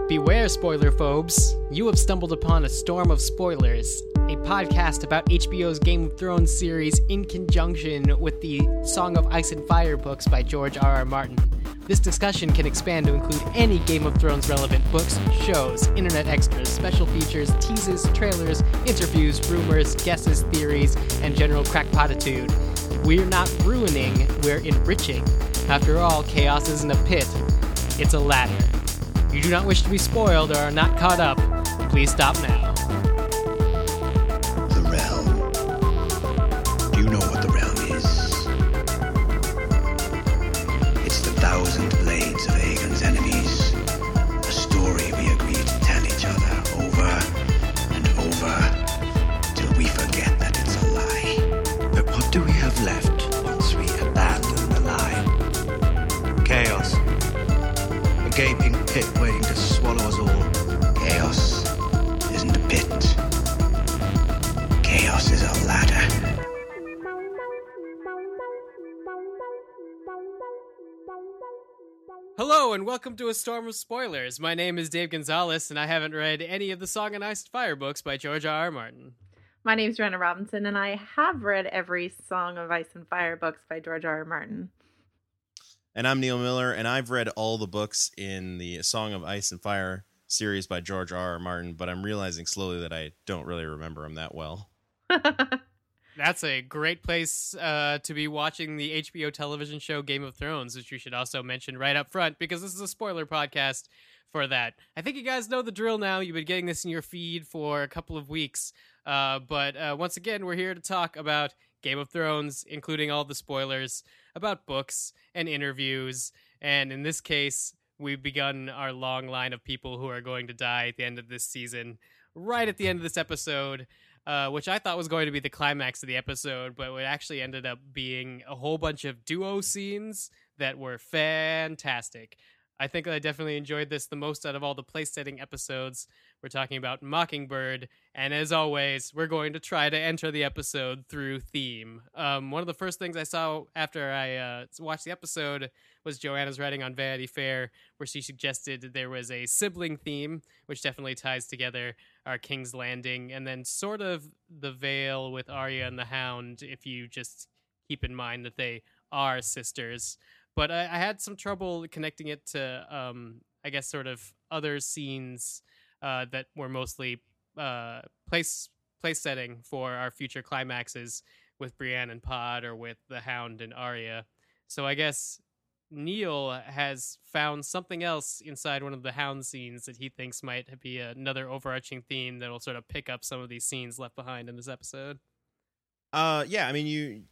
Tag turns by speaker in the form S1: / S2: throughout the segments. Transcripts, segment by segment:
S1: Beware, spoiler phobes. You have stumbled upon a storm of spoilers, a podcast about HBO's Game of Thrones series in conjunction with the Song of Ice and Fire books by George R.R. Martin. This discussion can expand to include any Game of Thrones relevant books, shows, internet extras, special features, teases, trailers, interviews, rumors, guesses, theories, and general crackpotitude. We're not ruining, we're enriching. After all, chaos isn't a pit, it's a ladder. If you do not wish to be spoiled or are not caught up, please stop now.
S2: The realm. Do you know what the realm is? It's the 1,000 blades of Aegon's enemies. A story we agree to tell each other over and over till we forget that it's a lie. But what do we have left once we abandon the lie? Chaos. A gaping pit waiting to swallow us all. Chaos isn't a pit. Chaos is a ladder.
S1: Hello and welcome to A Storm of Spoilers. My name is Dave Gonzalez and I haven't read any of the Song of Ice and Fire books by George R.R. Martin.
S3: My name's Joanna Robinson and I have read every Song of Ice and Fire books by George R.R. Martin.
S4: And I'm Neil Miller, and I've read all the books in the Song of Ice and Fire series by George R.R. Martin, but I'm realizing slowly that I don't really remember them that well.
S1: That's a great place to be watching the HBO television show Game of Thrones, which you should also mention right up front, because this is a spoiler podcast for that. I think you guys know the drill now. You've been getting this in your feed for a couple of weeks. But once again, we're here to talk about Game of Thrones, including all the spoilers, about books and interviews. And in this case, we've begun our long line of people who are going to die at the end of this season, right at the end of this episode, which I thought was going to be the climax of the episode, but it actually ended up being a whole bunch of duo scenes that were fantastic. I think I definitely enjoyed this the most out of all the place-setting episodes. We're talking about Mockingbird, and as always, we're going to try to enter the episode through theme. One of the first things I saw after I watched the episode was Joanna's writing on Vanity Fair, where she suggested that there was a sibling theme, which definitely ties together our King's Landing, and then sort of the Vale with Arya and the Hound, if you just keep in mind that they are sisters. But I had some trouble connecting it to, I guess, sort of other scenes that were mostly place setting for our future climaxes with Brienne and Pod or with the Hound and Arya. So I guess Neil has found something else inside one of the Hound scenes that he thinks might be another overarching theme that will sort of pick up some of these scenes left behind in this episode.
S4: Yeah, I mean,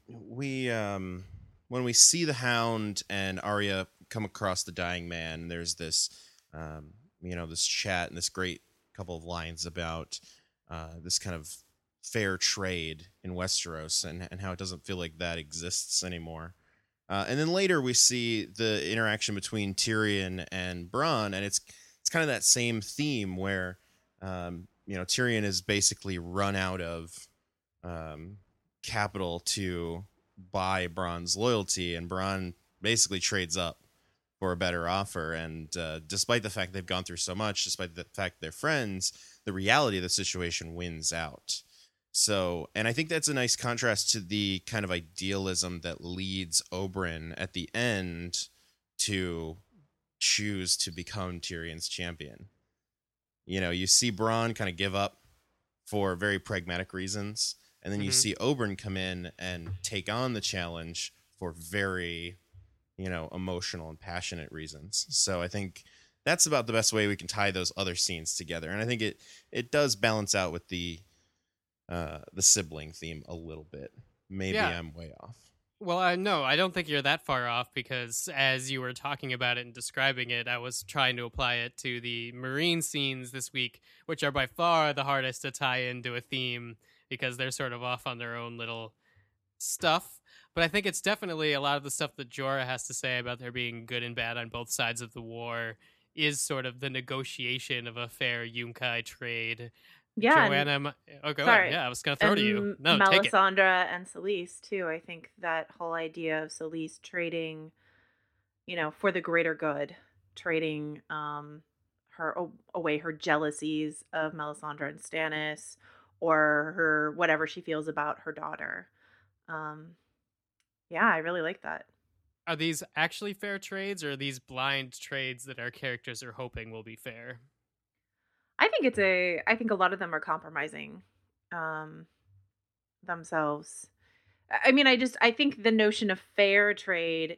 S4: when we see the Hound and Arya come across the dying man, there's this, this chat and this great couple of lines about this kind of fair trade in Westeros and how it doesn't feel like that exists anymore. And then later we see the interaction between Tyrion and Bronn, and it's kind of that same theme where, Tyrion is basically run out of capital to buy Bronn's loyalty, and Bronn basically trades up for a better offer. And despite the fact they've gone through so much, despite the fact they're friends, the reality of the situation wins out. So, and I think that's a nice contrast to the kind of idealism that leads Oberyn at the end to choose to become Tyrion's champion. You see Bronn kind of give up for very pragmatic reasons, and then you see Oberyn come in and take on the challenge for very, emotional and passionate reasons. So I think that's about the best way we can tie those other scenes together. And I think it does balance out with the sibling theme a little bit. Maybe yeah. I'm way off.
S1: Well, I don't think you're that far off, because as you were talking about it and describing it, I was trying to apply it to the Marine scenes this week, which are by far the hardest to tie into a theme, because they're sort of off on their own little stuff. But I think it's definitely a lot of the stuff that Jorah has to say about there being good and bad on both sides of the war is sort of the negotiation of a fair Yunkai trade.
S3: Yeah.
S1: Joanna, go ahead. Yeah, I was going to throw to you. No, take it.
S3: Melisandre and Selyse, too. I think that whole idea of Selyse trading, for the greater good, trading away her jealousies of Melisandre and Stannis, or her whatever she feels about her daughter. Yeah, I really like that.
S1: Are these actually fair trades, or are these blind trades that our characters are hoping will be fair?
S3: I think I think a lot of them are compromising themselves. I mean, I think the notion of fair trade,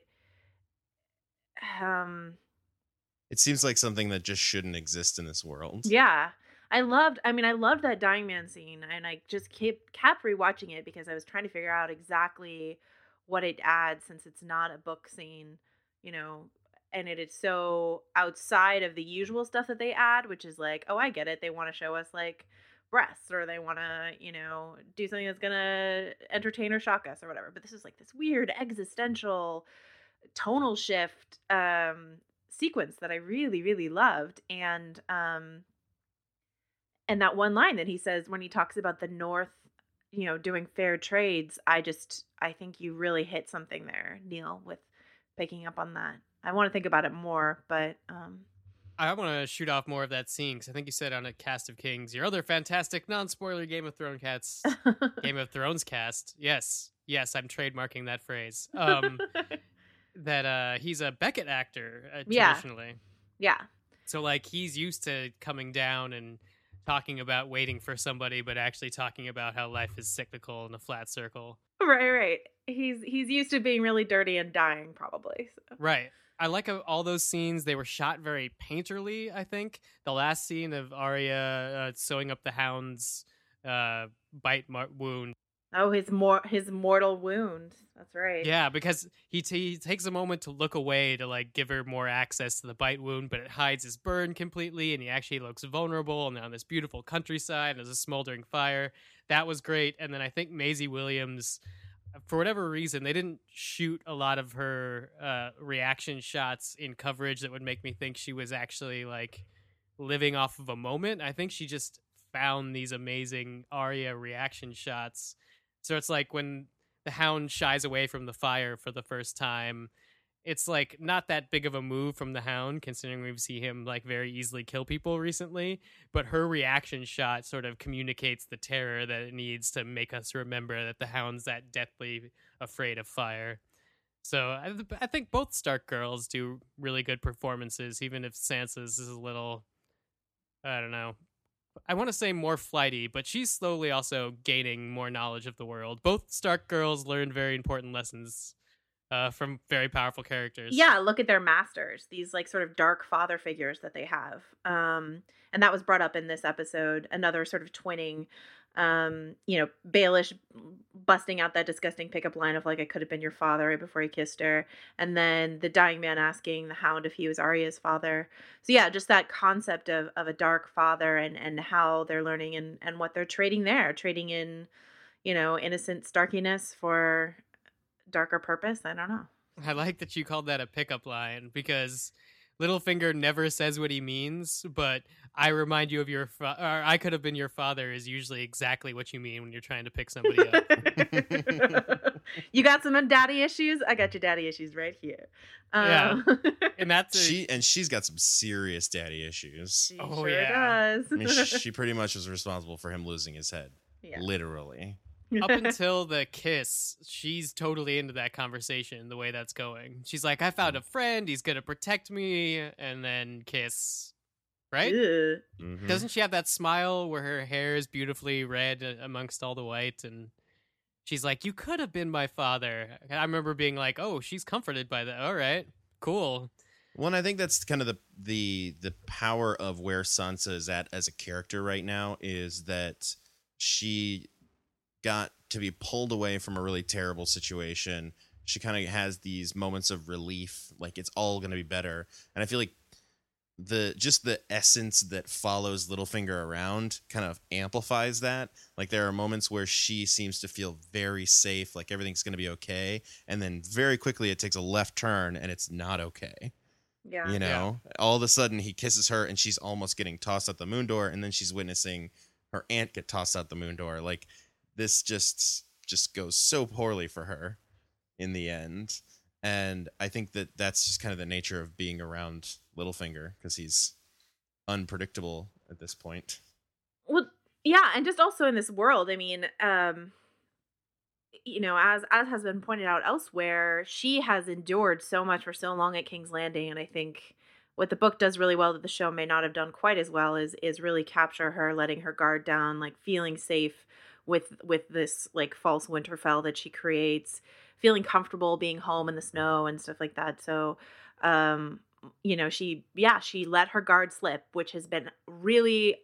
S3: um,
S4: It seems like something that just shouldn't exist in this world.
S3: yeah. I loved that dying man scene, and I just kept rewatching it because I was trying to figure out exactly what it adds, since it's not a book scene, you know, and it is so outside of the usual stuff that they add, which is like, oh, I get it. They want to show us like breasts, or they want to, do something that's going to entertain or shock us or whatever. But this is like this weird existential tonal shift sequence that I really, really loved. And that one line that he says when he talks about the North, doing fair trades, I think you really hit something there, Neil, with picking up on that. I want to think about it more, but
S1: I want to shoot off more of that scene, because I think you said on a Cast of Kings, your other fantastic non-spoiler Game of Thrones cast. Yes, I'm trademarking that phrase. That he's a Beckett actor traditionally.
S3: Yeah.
S1: So like he's used to coming down and talking about waiting for somebody, but actually talking about how life is cyclical in a flat circle.
S3: Right. He's used to being really dirty and dying, probably. So.
S1: Right. I like all those scenes. They were shot very painterly, I think. The last scene of Arya sewing up the Hound's wound.
S3: Oh, his mortal wound. That's right.
S1: Yeah, because he takes a moment to look away to like give her more access to the bite wound, but it hides his burn completely, and he actually looks vulnerable. And on this beautiful countryside, there's a smoldering fire. That was great. And then I think Maisie Williams, for whatever reason, they didn't shoot a lot of her reaction shots in coverage that would make me think she was actually like living off of a moment. I think she just found these amazing Arya reaction shots. So it's like when the Hound shies away from the fire for the first time, it's like not that big of a move from the Hound, considering we've seen him like very easily kill people recently. But her reaction shot sort of communicates the terror that it needs to make us remember that the Hound's that deathly afraid of fire. So I think both Stark girls do really good performances, even if Sansa's is a little, I don't know, I want to say more flighty, but she's slowly also gaining more knowledge of the world. Both Stark girls learned very important lessons from very powerful characters.
S3: Yeah, look at their masters, these like sort of dark father figures that they have. And that was brought up in this episode, another sort of twinning, Baelish busting out that disgusting pickup line of like, I could have been your father right before he kissed her. And then the dying man asking the Hound if he was Arya's father. So yeah, just that concept of a dark father and how they're learning and what they're trading in, innocent Starkiness for darker purpose. I don't know.
S1: I like that you called that a pickup line, because Littlefinger never says what he means, but I remind you of your or I could have been your father is usually exactly what you mean when you're trying to pick somebody up.
S3: You got some daddy issues? I got your daddy issues right here.
S1: Yeah. And that's
S4: she's got some serious daddy issues.
S3: She does.
S4: I mean, she pretty much was responsible for him losing his head.
S3: Yeah.
S4: Literally.
S1: Up until the kiss, she's totally into that conversation, the way that's going. She's like, I found a friend, he's gonna protect me, and then kiss. Right?
S4: Mm-hmm.
S1: Doesn't she have that smile where her hair is beautifully red amongst all the white? And she's like, you could have been my father. I remember being like, oh, she's comforted by that. All right, cool.
S4: Well, and I think that's kind of the power of where Sansa is at as a character right now, is that she got to be pulled away from a really terrible situation. She kind of has these moments of relief, like it's all going to be better. And I feel like the essence that follows Littlefinger around kind of amplifies that. Like there are moments where she seems to feel very safe, like everything's going to be okay, and then very quickly it takes a left turn and it's not okay.
S3: Yeah.
S4: All of a sudden he kisses her and she's almost getting tossed out the moon door, and then she's witnessing her aunt get tossed out the moon door. Like this just goes so poorly for her in the end. And I think that that's just kind of the nature of being around Littlefinger, because he's unpredictable at this point.
S3: Well, yeah, and just also in this world, I mean, as has been pointed out elsewhere, she has endured so much for so long at King's Landing, and I think what the book does really well that the show may not have done quite as well is really capture her, letting her guard down, like feeling safe with this like false Winterfell that she creates, feeling comfortable being home in the snow and stuff like that. So, she let her guard slip, which has been really,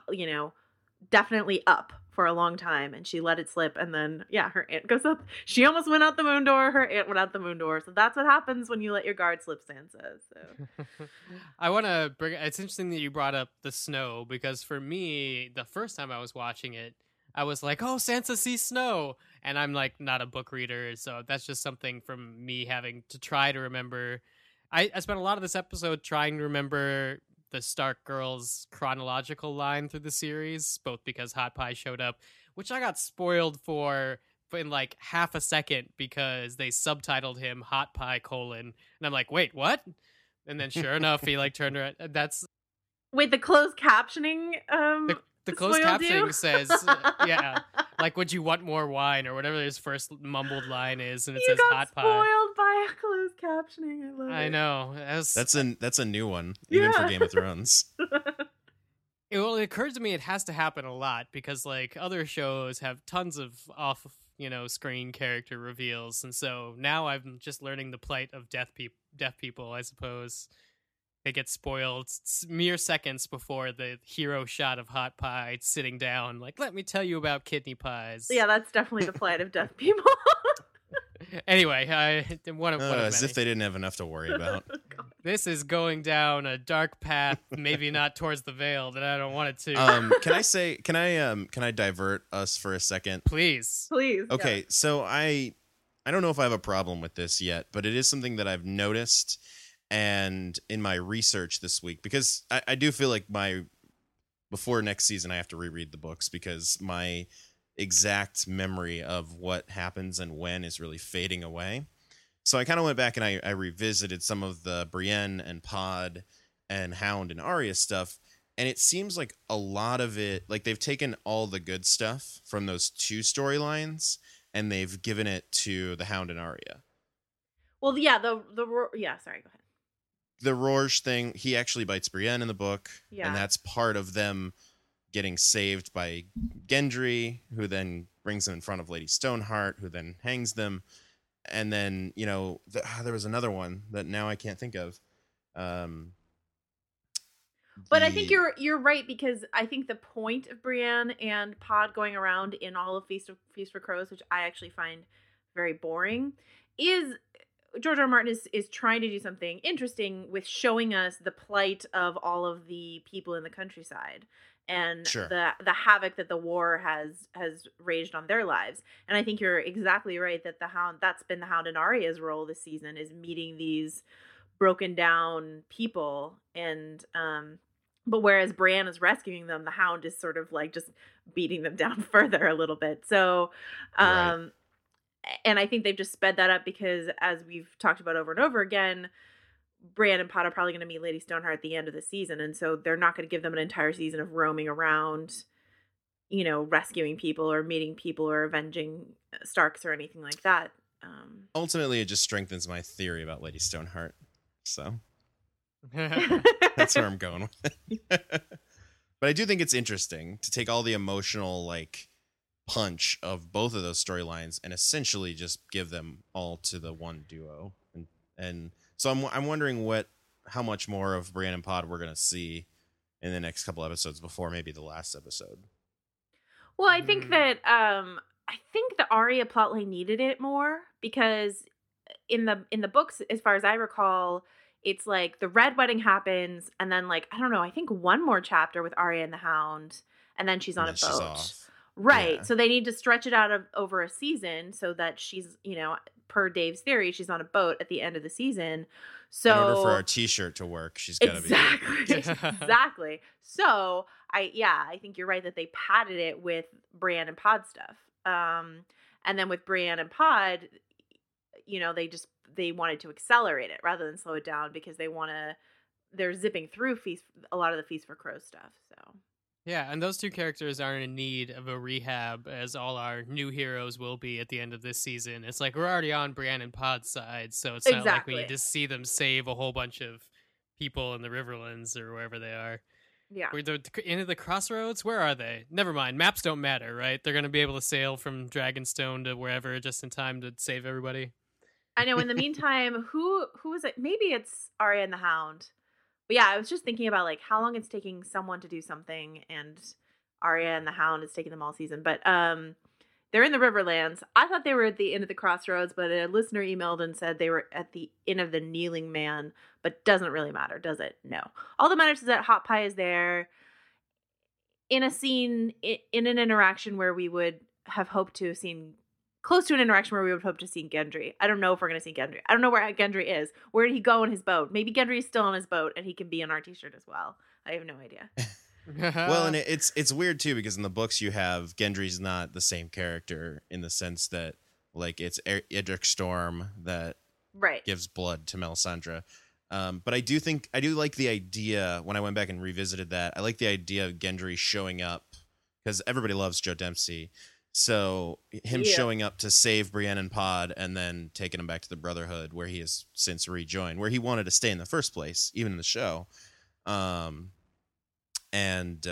S3: definitely up for a long time, and she let it slip, and then her aunt goes up. She almost went out the moon door. Her aunt went out the moon door. So that's what happens when you let your guard slip, Sansa. So
S1: I want to bring. It's interesting that you brought up the snow, because for me, the first time I was watching it, I was like, "Oh, Sansa sees snow," and I'm like not a book reader, so that's just something from me having to try to remember. I spent a lot of this episode trying to remember the Stark girls' chronological line through the series, both because Hot Pie showed up, which I got spoiled for in like half a second because they subtitled him Hot Pie : and I'm like, wait, what? And then sure enough, he like turned around. That's
S3: wait, the closed captioning.
S1: The closed
S3: spoiled you?
S1: captioning says, like, would you want more wine or whatever his first mumbled line is, and it
S3: You
S1: says
S3: got
S1: Hot Pie.
S3: spoiled by a closed captioning. I love it.
S1: I know.
S4: That's a new one, even for
S3: Yeah.
S4: Game of Thrones.
S1: It occurs to me it has to happen a lot because like other shows have tons of off screen character reveals, and so now I'm just learning the plight of deaf people, I suppose. They get spoiled mere seconds before the hero shot of Hot Pie sitting down, like, let me tell you about kidney pies.
S3: Yeah, that's definitely the plight of deaf people.
S1: Anyway, one of
S4: As
S1: many.
S4: if they didn't have enough to worry about.
S1: This is going down a dark path, maybe not towards the veil that I don't want it to.
S4: Can I divert us for a second?
S1: Please.
S3: Please.
S4: Okay, so I don't know if I have a problem with this yet, but it is something that I've noticed and in my research this week, because I do feel like before next season I have to reread the books because my exact memory of what happens and when is really fading away. So I kind of went back and I revisited some of the Brienne and Pod and Hound and Arya stuff, and it seems like a lot of it, like they've taken all the good stuff from those two storylines and they've given it to the Hound and Arya.
S3: Well, yeah, sorry, go ahead.
S4: The Rorge thing, he actually bites Brienne in the book,
S3: Yeah.
S4: and that's part of them getting saved by Gendry, who then brings them in front of Lady Stoneheart, who then hangs them. And then, there was another one that now I can't think of.
S3: But I think you're right, because I think the point of Brienne and Pod going around in all of Feast for Crows, which I actually find very boring, is George R. R. Martin is trying to do something interesting with showing us the plight of all of the people in the countryside and
S4: Sure.
S3: the havoc that the war has raged on their lives. And I think you're exactly right that that's been the Hound and Arya's role this season, is meeting these broken down people. And but whereas Brienne is rescuing them, the Hound is sort of like just beating them down further a little bit. So
S4: Right.
S3: and I think they've just sped that up because, as we've talked about over and over again, Brienne and Pod are probably going to meet Lady Stoneheart at the end of the season, and so they're not going to give them an entire season of roaming around, rescuing people or meeting people or avenging Starks or anything like that.
S4: Ultimately, it just strengthens my theory about Lady Stoneheart. So that's where I'm going with it. But I do think it's interesting to take all the emotional, like, punch of both of those storylines and essentially just give them all to the one duo. And so I'm wondering how much more of Brienne and Pod we're going to see in the next couple episodes before maybe the last episode.
S3: Well, I think that the Arya plotline needed it more, because in the books, as far as I recall, it's like the Red Wedding happens, and then, like, I don't know, I think one more chapter with Arya and the Hound, and then she's on a boat.
S4: She's off.
S3: Right.
S4: Yeah.
S3: So they need to stretch it out over a season so that she's, per Dave's theory, she's on a boat at the end of the season. So
S4: In order for our t-shirt to work, she's got to be.
S3: Exactly. So I think you're right that they padded it with Brienne and Pod stuff. And then with Brienne and Pod, they wanted to accelerate it rather than slow it down, because they want to they're zipping through a lot of the Feast for Crows stuff. So
S1: Yeah, and those two characters aren't in need of a rehab, as all our new heroes will be at the end of this season. It's like we're already on Brienne and Pod's side, so it's not like we need to see them save a whole bunch of people in the Riverlands or wherever they are.
S3: yeah,
S1: We're into the crossroads? Where are they? Never mind. Maps don't matter, right? They're going to be able to sail from Dragonstone to wherever just in time to save everybody.
S3: I know. In the meantime, who is it? Maybe it's Arya and the Hound. But yeah, I was just thinking about like how long it's taking someone to do something, and Arya and the Hound is taking them all season. But they're in the Riverlands. I thought they were at the Inn of the Crossroads, but a listener emailed and said they were at the Inn of the Kneeling Man. But doesn't really matter, does it? No. All that matters is that Hot Pie is there in a scene, in an interaction where we would have hoped to have seen, close to an interaction where we would hope to see Gendry. I don't know if we're going to see Gendry. I don't know where Gendry is. Where did he go in his boat? Maybe Gendry is still on his boat and he can be in our t-shirt as well. I have no idea.
S4: Well, and it's weird too, because in the books you have Gendry's not the same character in the sense that like it's Edric Storm that
S3: Right.
S4: gives blood to Melisandre. But I do like the idea, when I went back and revisited that, I like the idea of Gendry showing up, because everybody loves Joe Dempsey. So him showing up to save Brienne and Pod and then taking him back to the Brotherhood, where he has since rejoined, where he wanted to stay in the first place, even in the show. And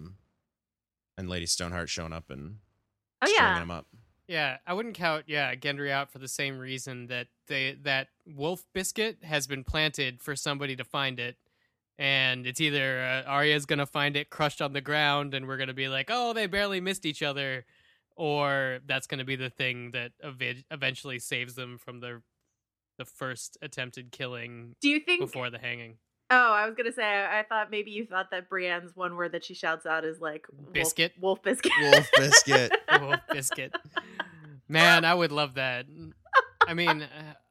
S4: Lady Stoneheart showing up and stringing him up.
S1: Yeah, I wouldn't count Gendry out for the same reason that that wolf biscuit has been planted for somebody to find it, and it's either Arya's gonna find it crushed on the ground, and we're gonna be like, oh, they barely missed each other, or that's gonna be the thing that eventually saves them from the first attempted killing.
S3: Do you think
S1: before the hanging?
S3: Oh, I was gonna say, I thought maybe you thought that Brienne's one word that she shouts out is like
S1: biscuit,
S3: wolf biscuit,
S4: wolf biscuit,
S1: wolf biscuit. Man, I would love that. I mean,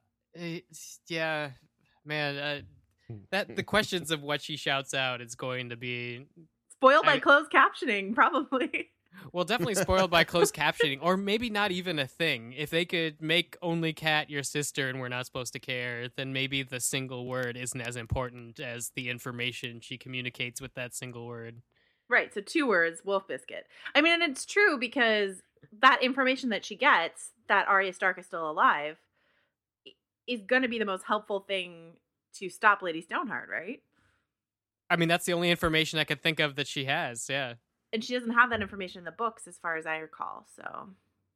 S1: yeah, man. That the questions of what she shouts out is going to be
S3: spoiled by closed captioning, probably.
S1: Well, definitely spoiled by closed captioning, or maybe not even a thing. If they could make only Cat your sister and we're not supposed to care, then maybe the single word isn't as important as the information she communicates with that single word.
S3: Right, so 2 words, wolf biscuit. I mean, and it's true, because that information that she gets, that Arya Stark is still alive, is going to be the most helpful thing to stop Lady Stoneheart, right?
S1: I mean, that's the only information I could think of that she has, yeah.
S3: And she doesn't have that information in the books, as far as I recall. So,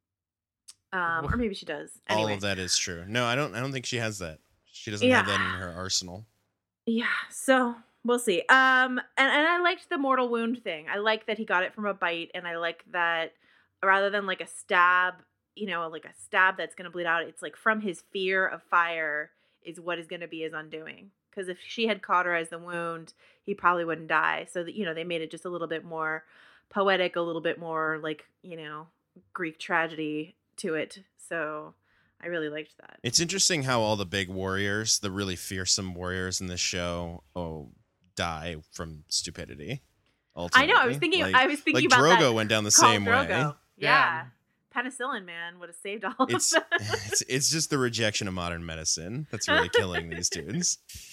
S3: or maybe she does. Anyway.
S4: All of that is true. No, I don't think she has that. She doesn't have that in her arsenal.
S3: Yeah. So we'll see. And I liked the mortal wound thing. I like that he got it from a bite, and I like that rather than like a stab, like a stab that's going to bleed out, it's like from his fear of fire is what is going to be his undoing. Because if she had cauterized the wound, he probably wouldn't die. So that they made it just a little bit more poetic, a little bit more like, Greek tragedy to it. So I really liked that.
S4: It's interesting how all the big warriors, the really fearsome warriors in this show, die from stupidity. Ultimately.
S3: I know. I was thinking
S4: like
S3: about
S4: Drogo
S3: that.
S4: went down the same
S3: Drogo.
S4: way.
S3: Yeah. Penicillin, man, would have saved all of
S4: It's
S3: them.
S4: it's just the rejection of modern medicine that's really killing these dudes.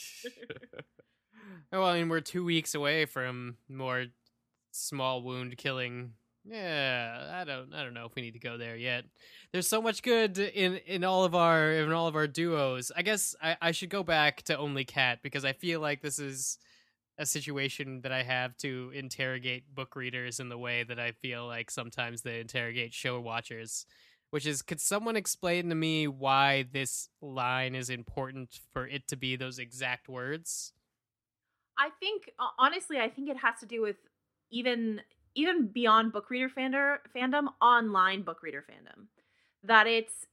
S1: Well, I mean, we're 2 weeks away from more small wound killing. Yeah, I don't know if we need to go there yet. There's so much good in all of our duos. I guess I should go back to only Cat, because I feel like this is a situation that I have to interrogate book readers in the way that I feel like sometimes they interrogate show watchers, which is, could someone explain to me why this line is important for it to be those exact words?
S3: I think, honestly, it has to do with even beyond book reader fandom, online book reader fandom. That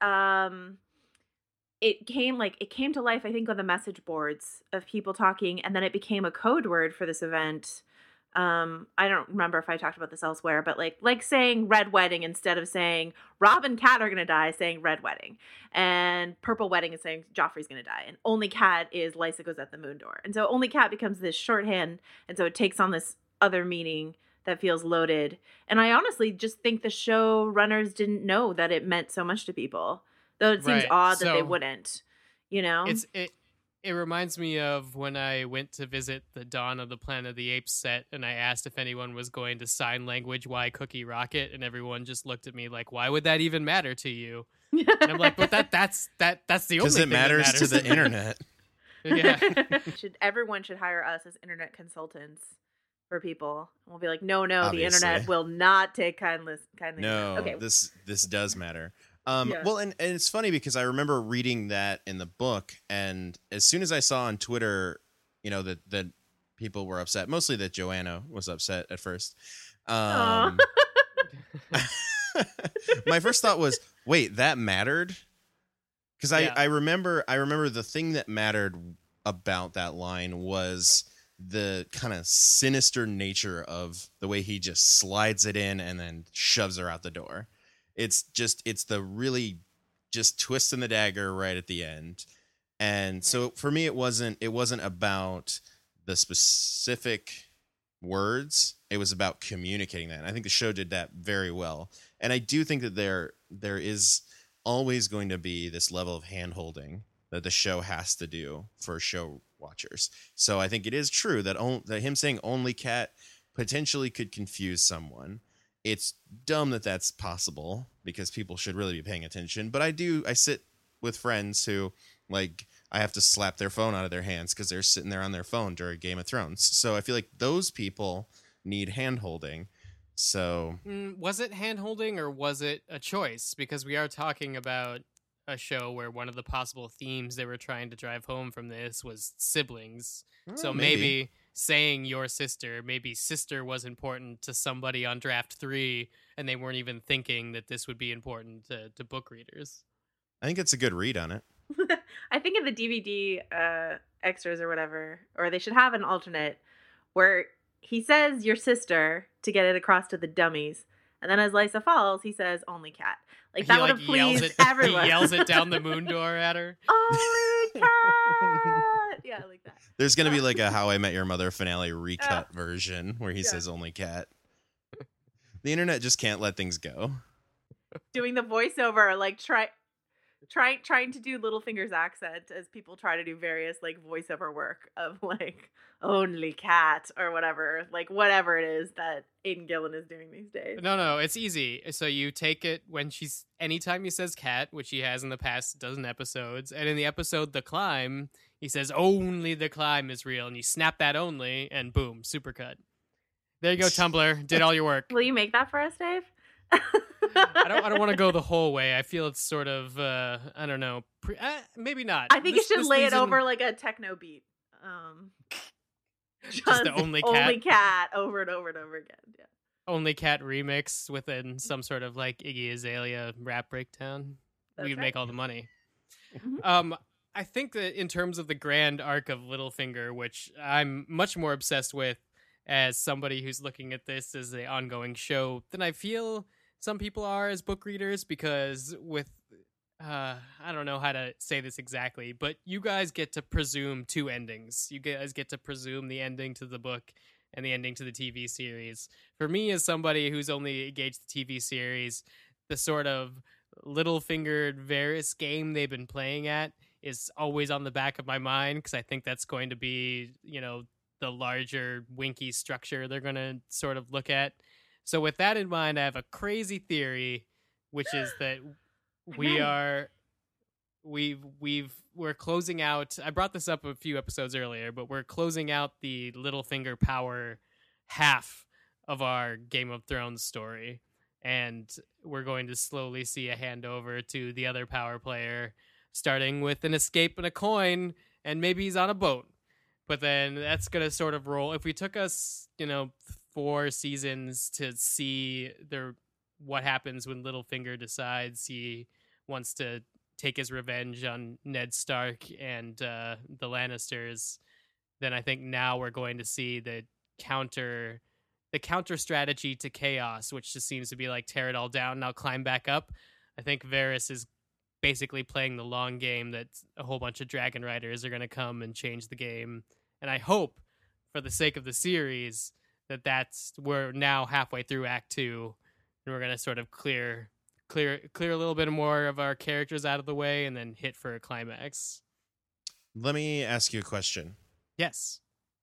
S3: it came to life, I think, on the message boards of people talking, and then it became a code word for this event. I don't remember if I talked about this elsewhere, but like saying red wedding instead of saying Rob and Cat are gonna die, saying red wedding, and purple wedding is saying Joffrey's gonna die, and only Cat is Lysa goes at the moon door, and so only Cat becomes this shorthand, and so it takes on this other meaning that feels loaded. And I honestly just think the showrunners didn't know that it meant so much to people, though it seems odd that they wouldn't.
S1: It reminds me of when I went to visit the Dawn of the Planet of the Apes set, and I asked if anyone was going to sign language why Cookie Rocket, and everyone just looked at me like, "Why would that even matter to you?" And I'm like, "But that's the only
S4: Because
S1: thing
S4: it matters
S1: that
S4: to the internet.
S1: Yeah.
S3: Everyone should hire us as internet consultants for people. We'll be like, no, the
S4: Obviously.
S3: internet will not take kindly.
S4: No,
S3: Okay.
S4: this does matter.
S3: Yeah.
S4: Well, and it's funny because I remember reading that in the book, and as soon as I saw on Twitter, that people were upset, mostly that Joanna was upset at first.
S3: Aw.
S4: My first thought was, wait, that mattered? Because
S1: Yeah.
S4: I remember the thing that mattered about that line was the kind of sinister nature of the way he just slides it in and then shoves her out the door. It's the really just twist in the dagger right at the end. And so for me, it wasn't about the specific words. It was about communicating that. And I think the show did that very well. And I do think that there is always going to be this level of hand-holding that the show has to do for show watchers. So I think it is true that him saying only cat potentially could confuse someone. It's dumb that that's possible because people should really be paying attention. But I sit with friends who, like, I have to slap their phone out of their hands because they're sitting there on their phone during Game of Thrones. So I feel like those people need hand-holding. So
S1: Was it hand-holding or was it a choice? Because we are talking about a show where one of the possible themes they were trying to drive home from this was siblings. So maybe saying your sister, maybe sister was important to somebody on draft 3, and they weren't even thinking that this would be important to book readers.
S4: I think it's a good read on it.
S3: I think in the DVD extras or whatever, or they should have an alternate where he says your sister to get it across to the dummies. And then as Lysa falls, he says only cat. Like that would have pleased everyone.
S1: He yells it down the moon door at her.
S3: Only cat. Yeah, like that.
S4: There's going to be like a How I Met Your Mother finale recut version where he says only cat. The internet just can't let things go.
S3: Doing the voiceover, like trying to do Littlefinger's accent as people try to do various like voiceover work of like only cat or whatever it is that Aidan Gillen is doing these days.
S1: No, it's easy. So you take it when anytime he says cat, which he has in the past dozen episodes, and in the episode The Climb, he says only the climb is real, and you snap that only, and boom, supercut. There you go, Tumblr. Did all your work.
S3: Will you make that for us, Dave?
S1: I don't want to go the whole way. I feel it's sort of I don't know. Maybe not.
S3: I think you should lay it over like a techno beat.
S1: Just the only cat.
S3: Only cat over and over and over again. Yeah.
S1: Only cat remix within some sort of like Iggy Azalea rap breakdown.
S3: That's
S1: We'd
S3: right.
S1: make all the money.
S3: Mhm.
S1: I think that in terms of the grand arc of Littlefinger, which I'm much more obsessed with as somebody who's looking at this as an ongoing show than I feel some people are as book readers, because with I don't know how to say this exactly, but you guys get to presume two endings. You guys get to presume the ending to the book and the ending to the TV series. For me, as somebody who's only engaged the TV series, the sort of Littlefingered Varys game they've been playing at is always on the back of my mind, because I think that's going to be, the larger Winky structure they're going to sort of look at. So with that in mind, I have a crazy theory, which is that we're closing out. I brought this up a few episodes earlier, but we're closing out the Littlefinger power half of our Game of Thrones story, and we're going to slowly see a handover to the other power player, starting with an escape and a coin, and maybe he's on a boat. But then that's going to sort of roll. If we took us, 4 seasons to see what happens when Littlefinger decides he wants to take his revenge on Ned Stark and the Lannisters, then I think now we're going to see the counter strategy to chaos, which just seems to be like tear it all down, now climb back up. I think Varys is basically playing the long game that a whole bunch of dragon riders are going to come and change the game. And I hope, for the sake of the series, we're now halfway through Act 2, and we're going to sort of clear a little bit more of our characters out of the way and then hit for a climax.
S4: Let me ask you a question.
S1: Yes.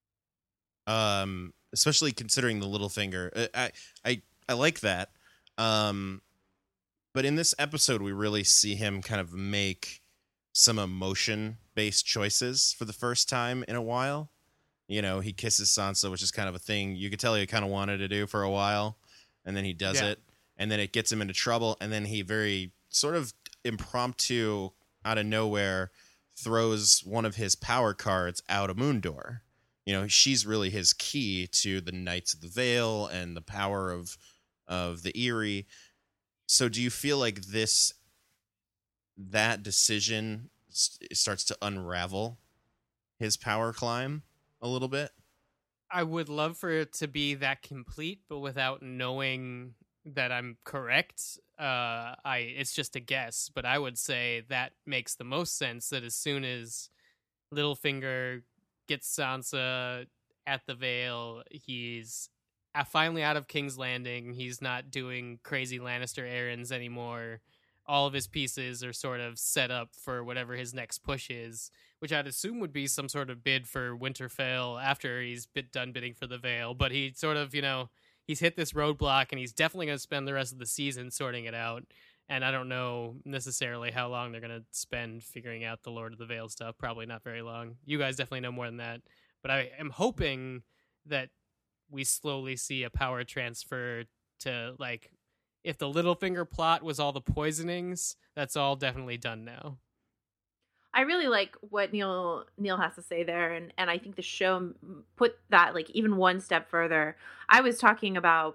S4: Especially considering the Littlefinger. I like that. But in this episode, we really see him kind of make some emotion-based choices for the first time in a while. You know, he kisses Sansa, which is kind of a thing you could tell he kind of wanted to do for a while, and then he does it, and then it gets him into trouble, and then he very sort of impromptu, out of nowhere, throws one of his power cards out a moon door. You know, she's really his key to the Knights of the Vale and the power of the Eyrie. So do you feel like that decision starts to unravel his power climb a little bit?
S1: I would love for it to be that complete, but without knowing that I'm correct. It's just a guess, but I would say that makes the most sense, that as soon as Littlefinger gets Sansa at the Vale, he's finally out of King's Landing. He's not doing crazy Lannister errands anymore. All of his pieces are sort of set up for whatever his next push is, which I'd assume would be some sort of bid for Winterfell after he's done bidding for the Vale. But he sort of, he's hit this roadblock, and he's definitely going to spend the rest of the season sorting it out. And I don't know necessarily how long they're going to spend figuring out the Lord of the Vale stuff. Probably not very long. You guys definitely know more than that. But I am hoping that we slowly see a power transfer to, like, if the Littlefinger plot was all the poisonings, that's all definitely done now.
S3: I really like what Neil has to say there, and I think the show put that, like, even one step further. I was talking about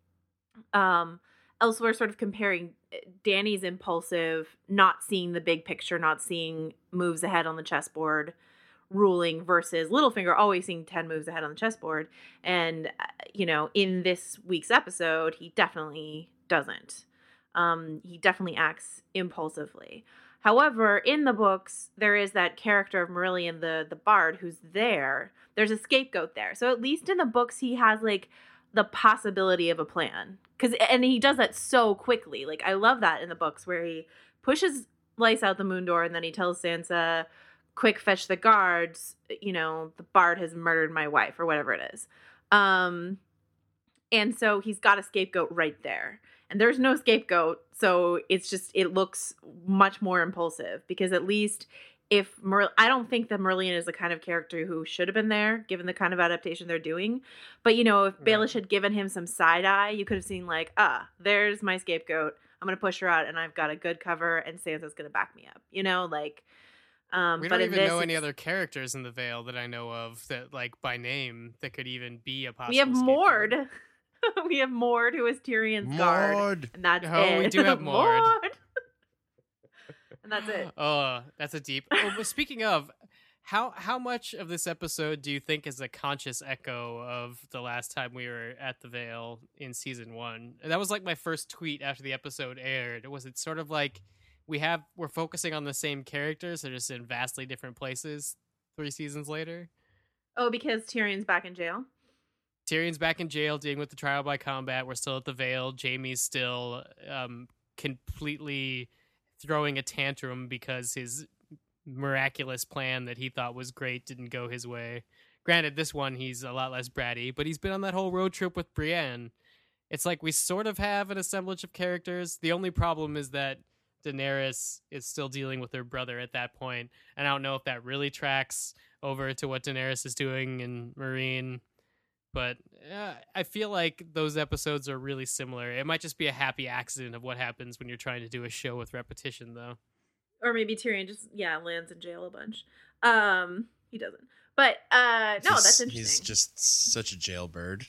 S3: elsewhere, sort of comparing Dany's impulsive, not seeing the big picture, not seeing moves ahead on the chessboard, ruling, versus Littlefinger always seeing 10 moves ahead on the chessboard. And in this week's episode, he definitely doesn't. He definitely acts impulsively. However, in the books, there is that character of Marillion, the bard, who's there. There's a scapegoat there. So at least in the books, he has, like, the possibility of a plan. And he does that so quickly. Like, I love that in the books, where he pushes Lysa out the moon door, and then he tells Sansa, quick, fetch the guards. The bard has murdered my wife, or whatever it is. And so he's got a scapegoat right there. And there's no scapegoat, so it looks much more impulsive, because at least I don't think that Marillion is the kind of character who should have been there, given the kind of adaptation they're doing. But, if Baelish had given him some side eye, you could have seen, like, there's my scapegoat. I'm going to push her out, and I've got a good cover, and Sansa's going to back me up. We
S1: don't even know any other characters in the Vale that I know of that, like, by name, that could even be a possible
S3: We have
S1: scapegoat.
S3: Mord. We have Mord, who is Tyrion's guard. And that's it.
S1: We do have Mord.
S3: And that's it.
S1: Oh, that's a deep. Well, speaking of, how much of this episode do you think is a conscious echo of the last time we were at the Vale in season 1? That was like my first tweet after the episode aired. Was it sort of like we're focusing on the same characters, they're just in vastly different places 3 seasons later?
S3: Oh, because Tyrion's back in jail?
S1: Tyrion's back in jail dealing with the trial by combat. We're still at the Vale. Jaime's still completely throwing a tantrum because his miraculous plan that he thought was great didn't go his way. Granted, this one he's a lot less bratty, but he's been on that whole road trip with Brienne. It's like we sort of have an assemblage of characters. The only problem is that Daenerys is still dealing with her brother at that point, and I don't know if that really tracks over to what Daenerys is doing in Meereen. But I feel like those episodes are really similar. It might just be a happy accident of what happens when you're trying to do a show with repetition, though.
S3: Or maybe Tyrion just, lands in jail a bunch. He doesn't. But, no, that's interesting.
S4: He's just such a jailbird.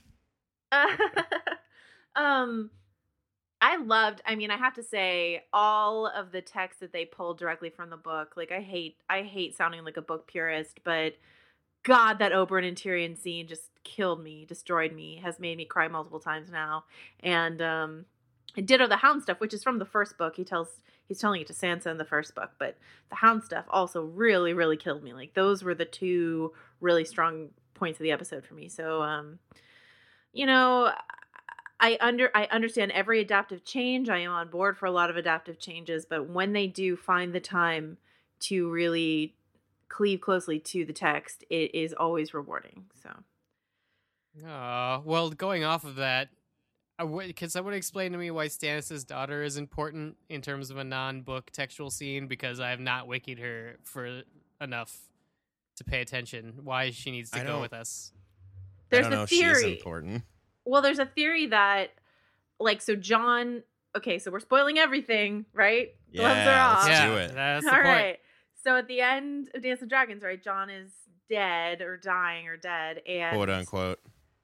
S3: I have to say, all of the text that they pulled directly from the book, like, I hate sounding like a book purist, but God, that Oberyn and Tyrion scene just killed me, destroyed me, has made me cry multiple times now. And ditto the Hound stuff, which is from the first book. He's telling it to Sansa in the first book, but the Hound stuff also really, really killed me. Like, those were the 2 really strong points of the episode for me. So, I understand every adaptive change. I am on board for a lot of adaptive changes, but when they do find the time to really cleave closely to the text, it is always rewarding. So
S1: Well, going off of that, can someone explain to me why Stannis' daughter is important in terms of a non-book textual scene? Because I have not wikied her for enough to pay attention. Why she needs to go with us?
S3: There's
S4: I don't know
S3: a theory.
S4: if she is important.
S3: Well, there's a theory that, like, so Jon. Okay, so we're spoiling everything, right? Gloves are off.
S4: Let's do it.
S1: That's the
S3: All
S1: point.
S3: right. So at the end of Dance of Dragons, right, Jon is dead or dying or dead, and
S4: Quote unquote.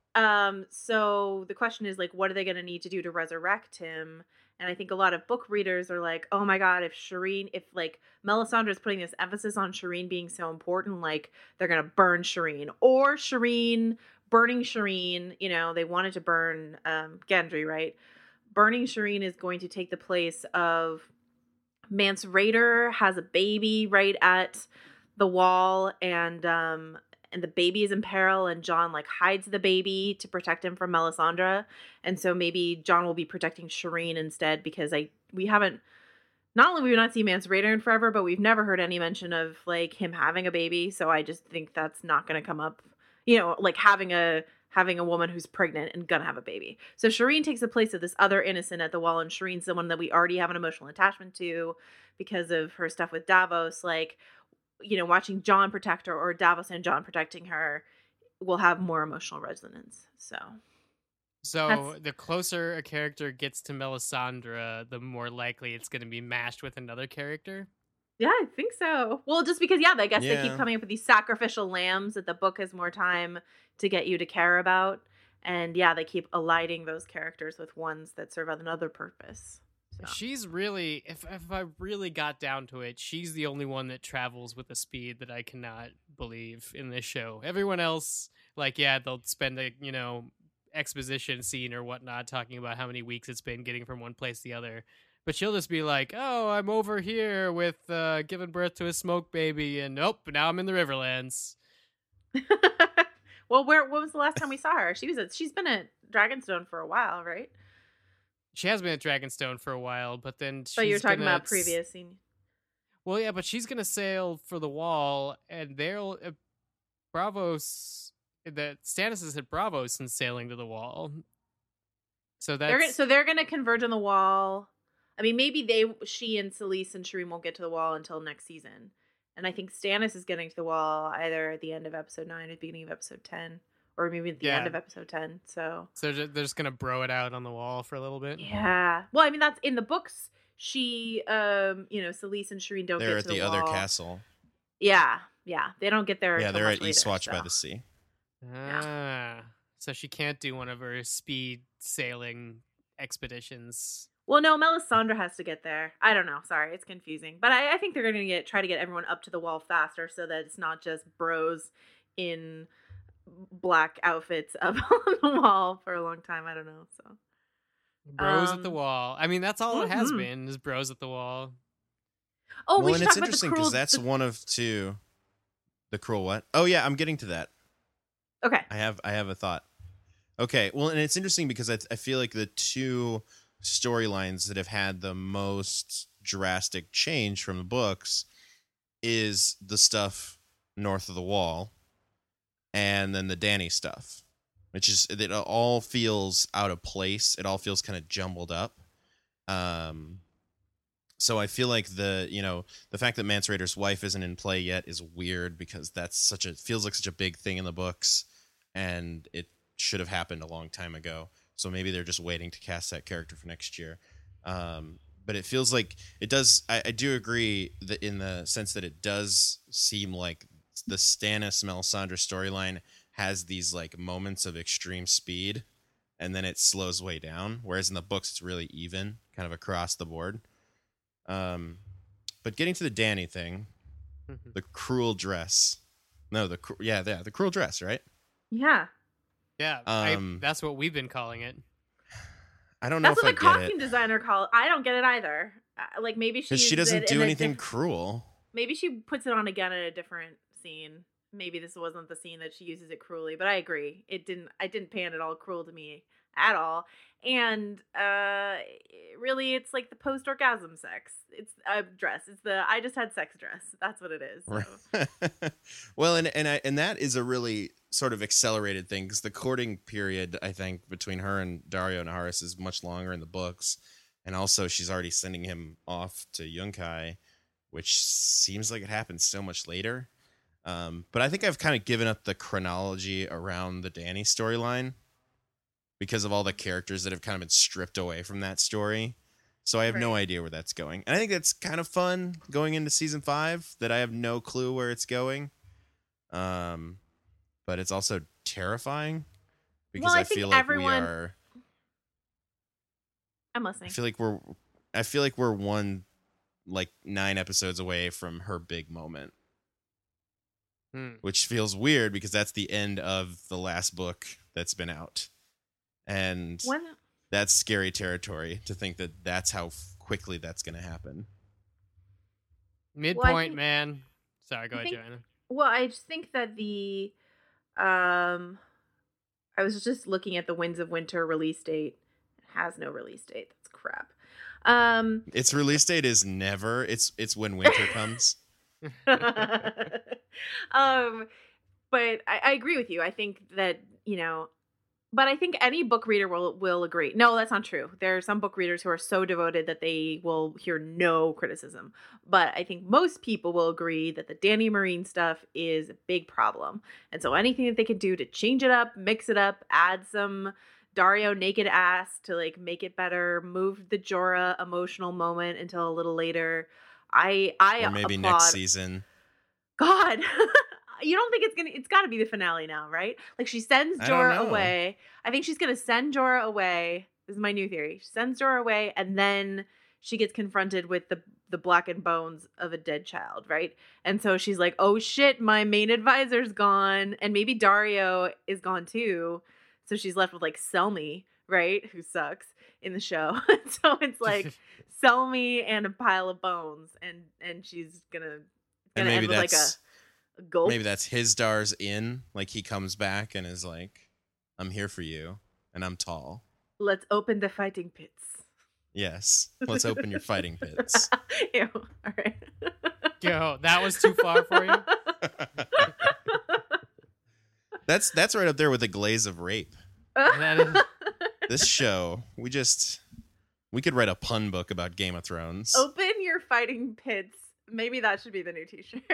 S3: So the question is, like, what are they going to need to do to resurrect him? And I think a lot of book readers are like, oh my God, if like Melisandre is putting this emphasis on Shireen being so important, like they're going to burn Shireen, or burning Shireen, they wanted to burn Gendry, right? Burning Shireen is going to take the place of Mance Rayder has a baby right at the wall, and the baby is in peril, and Jon like hides the baby to protect him from Melisandre. And so maybe Jon will be protecting Shireen instead, because we haven't, not only we've not seen Mance Rayder in forever, but we've never heard any mention of like him having a baby. So I just think that's not going to come up, like having a woman who's pregnant and gonna have a baby. So Shireen takes the place of this other innocent at the wall, and Shireen's someone that we already have an emotional attachment to because of her stuff with Davos. Like, watching Jon protect her, or Davos and Jon protecting her, will have more emotional resonance. So
S1: the closer a character gets to Melisandre, the more likely it's going to be mashed with another character.
S3: Yeah, I think so. Well, just because, I guess they keep coming up with these sacrificial lambs that the book has more time to get you to care about. And they keep aligning those characters with ones that serve another purpose. So.
S1: She's really, if I really got down to it, she's the only one that travels with a speed that I cannot believe in this show. Everyone else, like, they'll spend a, exposition scene or whatnot talking about how many weeks it's been getting from one place to the other. But she'll just be like, oh, I'm over here with giving birth to a smoke baby, and nope, now I'm in the Riverlands.
S3: Well, when was the last time we saw her? She's been at Dragonstone for a while, right?
S1: She has been at Dragonstone for a while, but then
S3: But you're talking about previous scene.
S1: Well, yeah, but she's gonna sail for the Wall, and they'll Stannis has hit Braavos since sailing to the Wall. So
S3: they're gonna converge on the Wall. I mean, maybe she and Selyse and Shireen won't get to the Wall until next season. And I think Stannis is getting to the Wall either at the end of episode 9 or the beginning of episode 10. Or maybe at the end of episode 10. So
S1: they're just going to bro it out on the Wall for a little bit?
S3: Yeah. Well, I mean, that's in the books. She, Selyse and Shireen don't get to the Wall.
S4: They're at the other castle.
S3: Yeah. Yeah. They don't get there.
S4: Yeah, they're at Eastwatch by the Sea.
S1: So she can't do one of her speed sailing expeditions.
S3: Well, no, Melisandre has to get there. I don't know. Sorry, it's confusing. But I think they're going to try to get everyone up to the Wall faster so that it's not just bros in black outfits up on the Wall for a long time. I don't know. So
S1: bros at the Wall. I mean, that's all it has been, is bros at the Wall.
S3: Oh, we
S4: and
S3: should
S4: it's
S3: talk about
S4: interesting
S3: the cruel.
S4: because that's one of two. The cruel what? Oh yeah, I'm getting to that.
S3: Okay.
S4: I have a thought. Okay, well, and it's interesting because I feel like the two storylines that have had the most drastic change from the books is the stuff north of the Wall, and then the Dany stuff, which is, it all feels out of place. It all feels kind of jumbled up. So I feel like the fact that Mance Rayder's wife isn't in play yet is weird, because that's feels like such a big thing in the books, and it should have happened a long time ago. So maybe they're just waiting to cast that character for next year. But it feels like it does. I do agree that in the sense that it does seem like the Stannis Melisandre storyline has these like moments of extreme speed, and then it slows way down. Whereas in the books, it's really even, kind of across the board. But getting to the Dany thing, the cruel dress. No, the cruel dress, right?
S3: Yeah.
S1: Yeah, that's what we've been calling it.
S4: I don't know
S3: that's
S4: if I get it.
S3: That's what the costume designer called. I don't get it either. Like maybe
S4: she doesn't do anything cruel.
S3: Maybe she puts it on again in a different scene. maybe this wasn't the scene that she uses it cruelly, but I agree. I didn't pan at all cruel to me at all. And really, it's like the post-orgasm sex. It's a dress. It's the I just had sex dress. That's what it is. So.
S4: Well, and that is a really sort of accelerated thing, because the courting period, I think, between her and Dario Naharis is much longer in the books, and also she's already sending him off to Yunkai, which seems like it happens so much later. But I think I've kind of given up the chronology around the Danny storyline because of all the characters that have kind of been stripped away from that story. So I have no idea where that's going. And I think that's kind of fun going into season 5, that I have no clue where it's going. But it's also terrifying because
S3: Well,
S4: I feel like we
S3: everyone...
S4: are.
S3: I'm listening.
S4: I feel like we're 9 episodes away from her big moment. Which feels weird because that's the end of the last book that's been out. And that's scary territory to think that that's how quickly that's going to happen.
S1: Midpoint, man. Sorry, go ahead, Joanna.
S3: Well, I just think that I was just looking at the Winds of Winter release date. It has no release date. That's crap.
S4: Its release date is never. It's when winter comes.
S3: But I agree with you. I think that, but I think any book reader will agree. No, that's not true. There are some book readers who are so devoted that they will hear no criticism. But I think most people will agree that the Danny Marine stuff is a big problem. And so anything that they could do to change it up, mix it up, add some Dario naked ass to make it better, move the Jorah emotional moment until a little later. I
S4: or maybe
S3: applaud.
S4: Next season.
S3: God. You don't think it's got to be the finale now, right? She sends Jorah away. I think she's going to send Jorah away. This is my new theory. She sends Jorah away, and then she gets confronted with the blackened bones of a dead child, right? And so she's like, oh shit, my main advisor's gone. And maybe Dario is gone too. So she's left with Selmy, right? Who sucks in the show. So it's Selmy and a pile of bones. And she's going to end with a gulp.
S4: Maybe that's his Dar's in. He comes back and is like, I'm here for you, and I'm tall.
S3: Let's open the fighting pits.
S4: Yes. Let's open your fighting pits.
S3: Ew. All right.
S1: Yo, that was too far for you?
S4: That's right up there with the glaze of rape.
S1: That is...
S4: This show, we could write a pun book about Game of Thrones.
S3: Open your fighting pits. Maybe that should be the new t-shirt.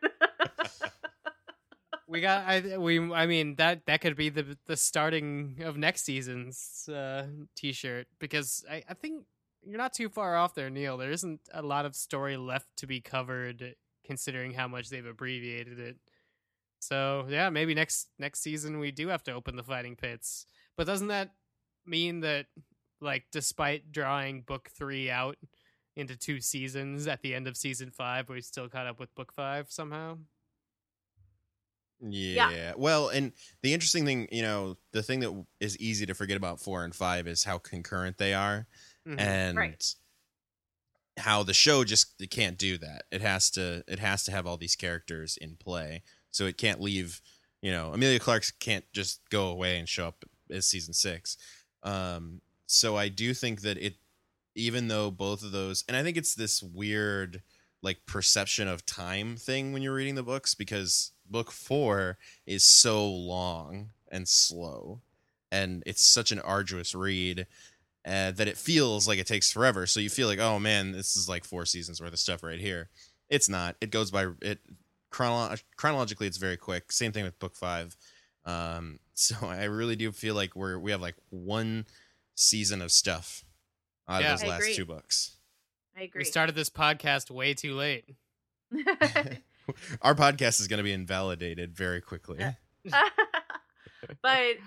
S1: I mean that could be the starting of next season's t-shirt, because I think you're not too far off there, Neil. There isn't a lot of story left to be covered considering how much they've abbreviated it. So yeah, maybe next season we do have to open the fighting pits. But doesn't that mean that despite drawing book 3 out into 2 seasons, at the end of season 5 we still caught up with book 5 somehow?
S4: Yeah. Well, and the interesting thing, the thing that is easy to forget about 4 and 5 is how concurrent they are. Mm-hmm. And how the show it can't do that. It has to have all these characters in play. So it can't leave, Emilia Clarke can't just go away and show up as season 6. So I do think that even though both of those, and I think it's this weird perception of time thing when you're reading the books, because book 4 is so long and slow, and it's such an arduous read that it feels like it takes forever. So you feel like, oh man, this is 4 seasons worth of stuff right here. It's not. It goes by it chronologically. It's very quick. Same thing with book 5. So I really do feel like we have 1 season of stuff out of those last 2 books.
S3: I agree.
S1: We started this podcast way too late.
S4: Our podcast is going to be invalidated very quickly.
S3: But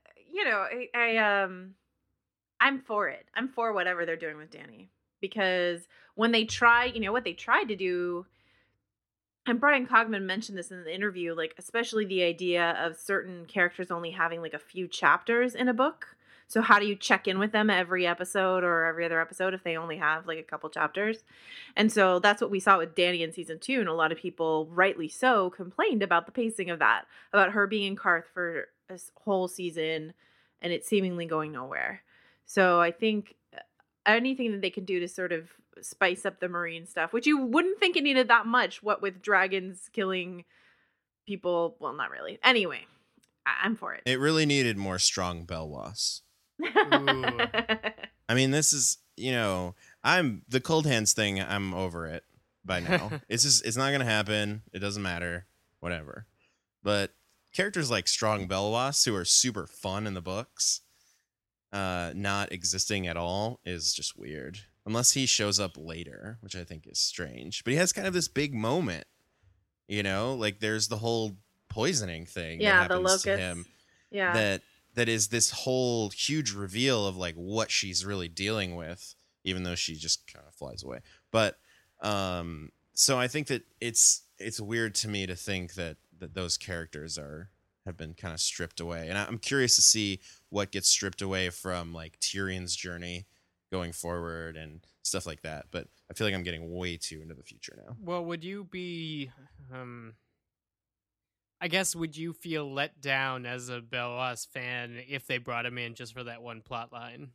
S3: I'm for it. I'm for whatever they're doing with Danny, because when they try, what they tried to do, and Brian Cogman mentioned this in the interview, especially the idea of certain characters only having a few chapters in a book. So how do you check in with them every episode or every other episode if they only have like a couple chapters? And so that's what we saw with Dany in season 2, and a lot of people, rightly so, complained about the pacing of that, about her being in Karth for this whole season and it seemingly going nowhere. So I think anything that they can do to sort of spice up the Marine stuff, which you wouldn't think it needed that much, what with dragons killing people. Well, not really. Anyway, I'm for it.
S4: It really needed more strong Belwas.
S1: Ooh.
S4: I mean, this is, I'm the cold hands thing. I'm over it by now. It's not going to happen. It doesn't matter. Whatever. But characters like Strong Belwas, who are super fun in the books, not existing at all is just weird. Unless he shows up later, which I think is strange. But he has kind of this big moment, like there's the whole poisoning thing
S3: Yeah,
S4: that
S3: the
S4: happens
S3: locusts.
S4: to him.
S3: Yeah.
S4: That is this whole huge reveal of like what she's really dealing with, even though she just kind of flies away. But so I think that it's weird to me to think that those characters have been kind of stripped away, and I'm curious to see what gets stripped away from like Tyrion's journey going forward and stuff like that. But I feel like I'm getting way too into the future now.
S1: Well, would you be, I guess, would you feel let down as a Belwas fan if they brought him in just for that one plot line?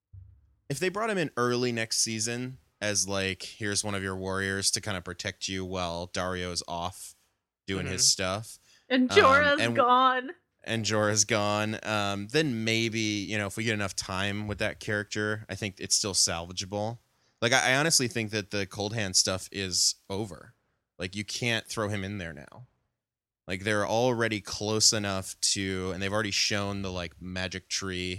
S4: If they brought him in early next season as like, here's one of your warriors to kind of protect you while Dario's off doing his stuff.
S3: And Jorah's gone.
S4: And Jorah's gone. Then maybe, if we get enough time with that character, I think it's still salvageable. Like, I honestly think that the Cold Hand stuff is over. Like, you can't throw him in there now. Like, they're already close enough to, and they've already shown the, like, magic tree.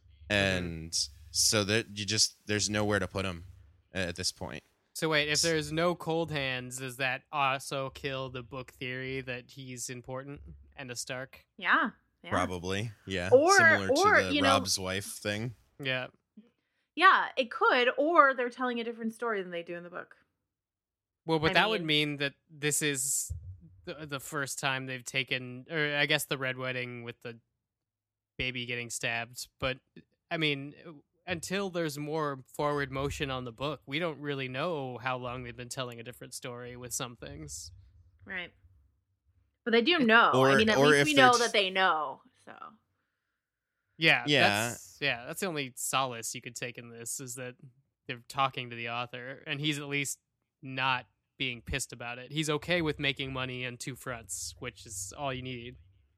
S4: And so that there's nowhere to put him at this point.
S1: So wait, if there's no Cold Hands, does that also kill the book theory that he's important and a Stark?
S3: Yeah.
S4: Probably, yeah.
S3: Or
S4: similar to the
S3: you know-
S4: Rob's wife thing.
S1: Yeah.
S3: Yeah, it could, or they're telling a different story than they do in the book.
S1: Well, but
S3: I
S1: that would
S3: mean-
S1: mean that this is the first time they've taken, or I guess the Red Wedding with the baby getting stabbed. But I mean, until there's more forward motion on the book, we don't really know how long they've been telling a different story with some things.
S3: Right. But they do know.
S4: Or-
S3: I mean, at
S4: or
S3: least
S4: if
S3: we
S4: they're
S3: know
S4: just-
S3: that they know. So
S1: Yeah,
S4: Yeah.
S1: That's the only solace you could take in this, is that they're talking to the author, and he's at least not being pissed about it. He's okay with making money on two fronts, which is all you need.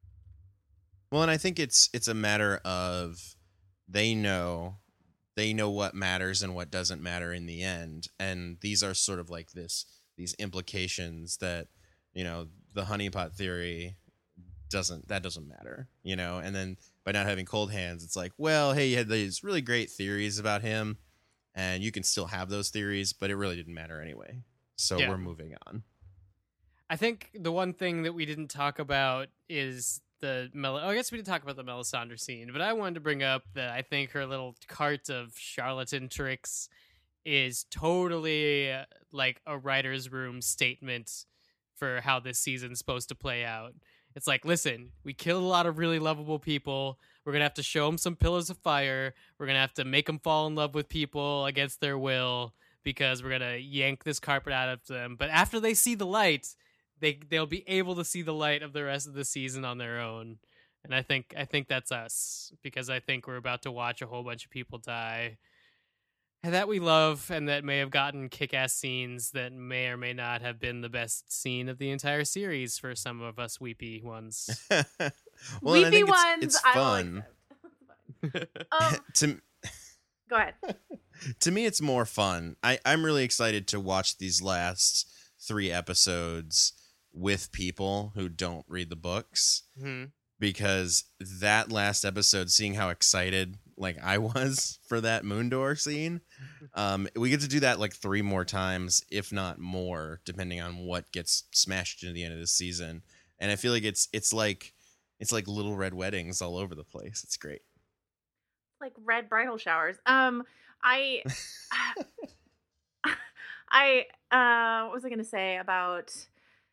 S4: Well, and I think it's a matter of they know what matters and what doesn't matter in the end, and these are sort of like these implications that the honeypot theory doesn't matter, and then by not having Cold Hands, it's like, well, hey, you had these really great theories about him, and you can still have those theories, but it really didn't matter anyway. So
S1: Yeah.
S4: we're moving on.
S1: I think the one thing that we didn't talk about is I guess we did talk about the Melisandre scene, but I wanted to bring up that I think her little cart of charlatan tricks is totally like a writer's room statement for how this season's supposed to play out. It's like, listen, we killed a lot of really lovable people. We're going to have to show them some pillars of fire. We're going to have to make them fall in love with people against their will, because we're going to yank this carpet out of them. But after they see the light, they'll be able to see the light of the rest of the season on their own. And I think that's us, because I think we're about to watch a whole bunch of people die and that we love, and that may have gotten kick-ass scenes that may or may not have been the best scene of the entire series for some of us weepy ones.
S4: Well, and I
S3: weepy
S4: think
S3: ones,
S4: it's
S3: I will
S4: fun.
S3: accept. Go ahead.
S4: To me, it's more fun. I'm really excited to watch these last 3 episodes with people who don't read the books, because that last episode, seeing how excited like I was for that Moondor scene, we get to do that like 3 more times, if not more, depending on what gets smashed into the end of this season. And I feel like it's like little red weddings all over the place. It's great.
S3: Like red bridal showers. I what was I gonna say about?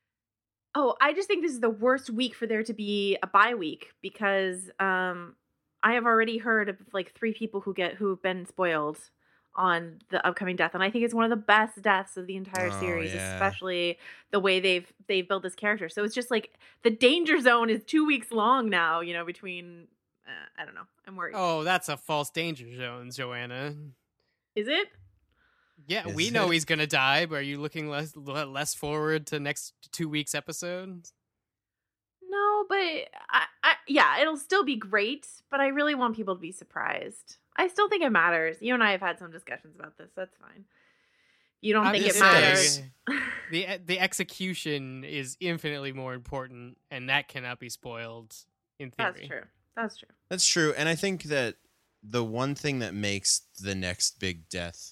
S3: Oh, I just think this is the worst week for there to be a bye week, because I have already heard of like 3 people who've been spoiled on the upcoming death, and I think it's one of the best deaths of the entire
S4: Oh,
S3: series,
S4: yeah.
S3: especially the way they've built this character. So it's just like the danger zone is 2 weeks long now, between I don't know. I'm worried.
S1: Oh, that's a false danger zone, Joanna.
S3: Is it?
S1: Yeah,
S4: Is
S1: we know
S4: it?
S1: he's gonna die, but are you looking less forward to next 2 weeks episode?
S3: No, but yeah, it'll still be great, but I really want people to be surprised. I still think it matters. You and I have had some discussions about this. That's fine. You don't
S1: I'm
S3: think it
S1: just
S3: matters?
S1: saying, the execution is infinitely more important, and that cannot be spoiled in theory.
S3: That's true. That's true.
S4: That's true, and I think that the one thing that makes the next big death,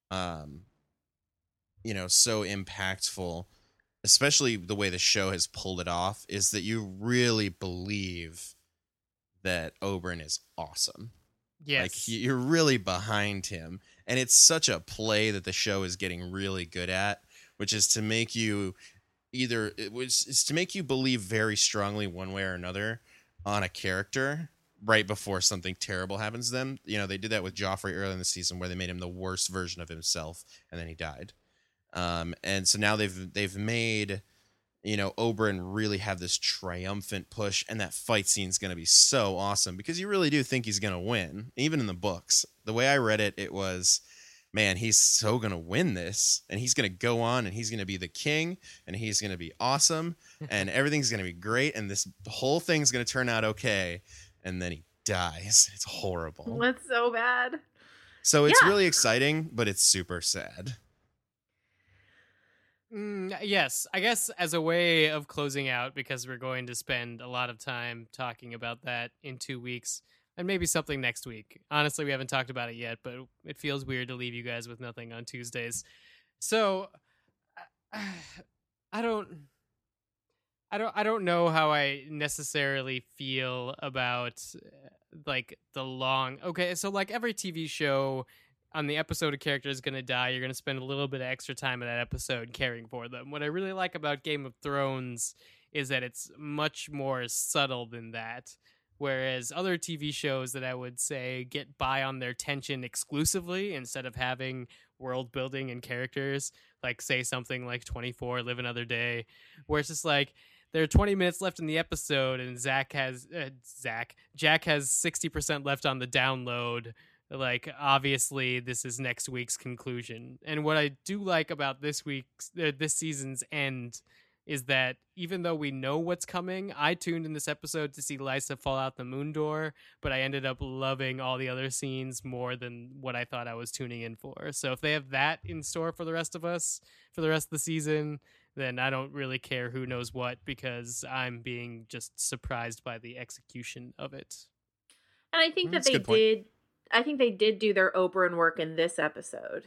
S4: so impactful, especially the way the show has pulled it off, is that you really believe that Oberyn is awesome.
S1: Yes.
S4: Like you're really behind him, and it's such a play that the show is getting really good at, which is to make you is to make you believe very strongly one way or another on a character right before something terrible happens to them. They did that with Joffrey early in the season, where they made him the worst version of himself, and then he died. And so now they've made Oberyn really have this triumphant push, and that fight scene is going to be so awesome because you really do think he's going to win. Even in the books, the way I read it, it was, man, he's so going to win this, and he's going to go on, and he's going to be the king, and he's going to be awesome, and everything's going to be great, and this whole thing's going to turn out okay. And then he dies. It's horrible.
S3: That's so bad.
S4: So it's
S3: Yeah.
S4: really exciting, but it's super sad.
S1: Yes, I guess as a way of closing out, because we're going to spend a lot of time talking about that in 2 weeks, and maybe something next week. Honestly, we haven't talked about it yet, but it feels weird to leave you guys with nothing on Tuesdays. So I don't know how I necessarily feel about like the long. Okay, so like every TV show, on the episode a character is going to die, you're going to spend a little bit of extra time in that episode caring for them. What I really like about Game of Thrones is that it's much more subtle than that. Whereas other TV shows that I would say get by on their tension exclusively instead of having world building and characters, like say something like 24, Live Another Day, where it's just like there are 20 minutes left in the episode and Jack has 60% left on the download. Like, obviously, this is next week's conclusion. And what I do like about this season's end is that even though we know what's coming, I tuned in this episode to see Lysa fall out the moon door, but I ended up loving all the other scenes more than what I thought I was tuning in for. So if they have that in store for the rest of us, for the rest of the season, then I don't really care who knows what, because I'm being just surprised by the execution of it.
S3: And I think that
S4: That's a
S3: they
S4: good point.
S3: did. I think they did do their Oberyn work in this episode.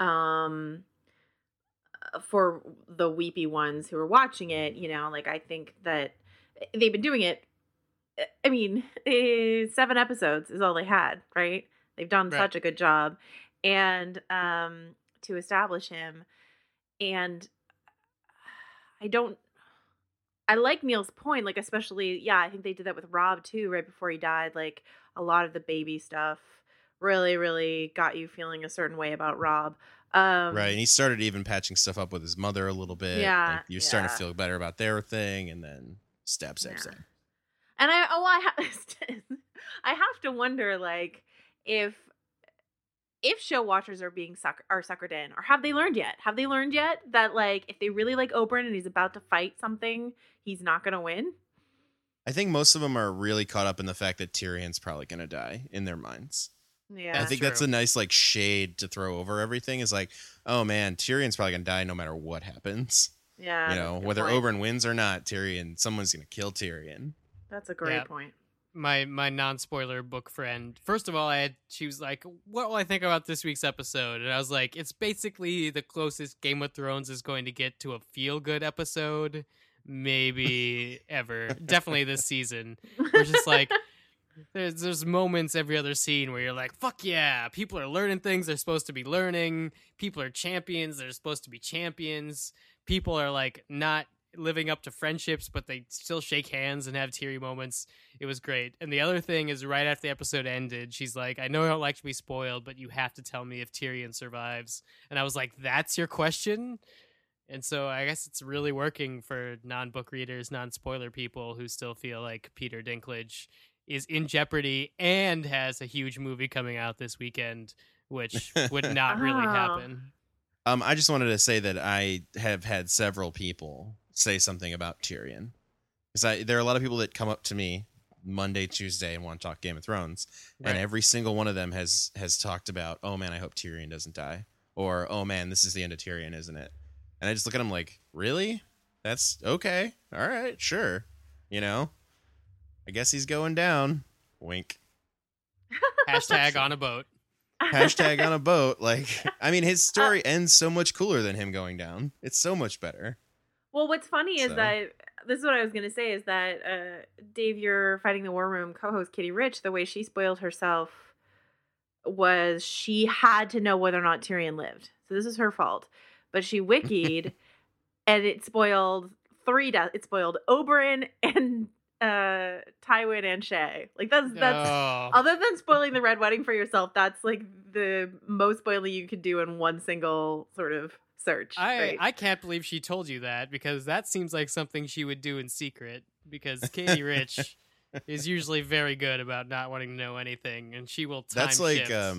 S3: For the weepy ones who are watching it, like I think that they've been doing it. I mean, 7 episodes is all they had, right? They've done
S1: Right.
S3: such a good job, and to establish him. And I like Neil's point, like especially, I think they did that with Rob too, right before he died. Like a lot of the baby stuff really, really got you feeling a certain way about Rob.
S4: Right, and he started even patching stuff up with his mother a little bit.
S3: Yeah,
S4: Like, you're starting to
S3: yeah.
S4: feel better about their thing, and then stab.
S3: Yeah. And I have to wonder, like, if show watchers are being suckered in, or have they learned yet? Have they learned yet that, like, if they really like Oberyn and he's about to fight something, he's not going to win?
S4: I think most of them are really caught up in the fact that Tyrion's probably going to die in their minds.
S3: Yeah.
S4: I think that's a nice like shade to throw over everything. Is like, oh man, Tyrion's probably going to die no matter what happens.
S3: Yeah.
S4: You
S3: that's
S4: know,
S3: a good
S4: whether
S3: point.
S4: Oberyn wins or not, someone's going to kill Tyrion.
S3: That's a great
S1: Yeah.
S3: point.
S1: My non-spoiler book friend, first of all, she was like, what will I think about this week's episode? And I was like, it's basically the closest Game of Thrones is going to get to a feel-good episode maybe ever. Definitely this season. We're just like, there's moments every other scene where you're like, fuck yeah, people are learning things they're supposed to be learning. People are champions, they're supposed to be champions. People are like not living up to friendships, but they still shake hands and have teary moments. It was great. And the other thing is, right after the episode ended, she's like, I know I don't like to be spoiled, but you have to tell me if Tyrion survives. And I was like, that's your question? And so I guess it's really working for non-book readers, non-spoiler people who still feel like Peter Dinklage is in jeopardy and has a huge movie coming out this weekend, which would not really happen.
S4: I just wanted to say that I have had several people say something about Tyrion. Because there are a lot of people that come up to me Monday, Tuesday, and want to talk Game of Thrones.
S1: Right.
S4: And every single one of them has talked about, oh man, I hope Tyrion doesn't die. Or, oh man, this is the end of Tyrion, isn't it? And I just look at him like, really? That's okay. All right, sure. You know, I guess he's going down. Wink.
S1: Hashtag on a boat.
S4: Hashtag on a boat. Like, I mean, his story ends so much cooler than him going down. It's so much better.
S3: Well, what's funny is that this is what I was going to say is that Dave, your Fighting the War Room co-host Kitty Rich, the way she spoiled herself was she had to know whether or not Tyrion lived. So this is her fault. But she wikied and it spoiled three deaths. It spoiled Oberyn and Tywin and Shay. Like that's other than spoiling the Red Wedding for yourself, that's like the most spoiling you could do in one single sort of search.
S1: I can't believe she told you that, because that seems like something she would do in secret, because Katie Rich is usually very good about not wanting to know anything, and she will time
S4: That's like
S1: shift.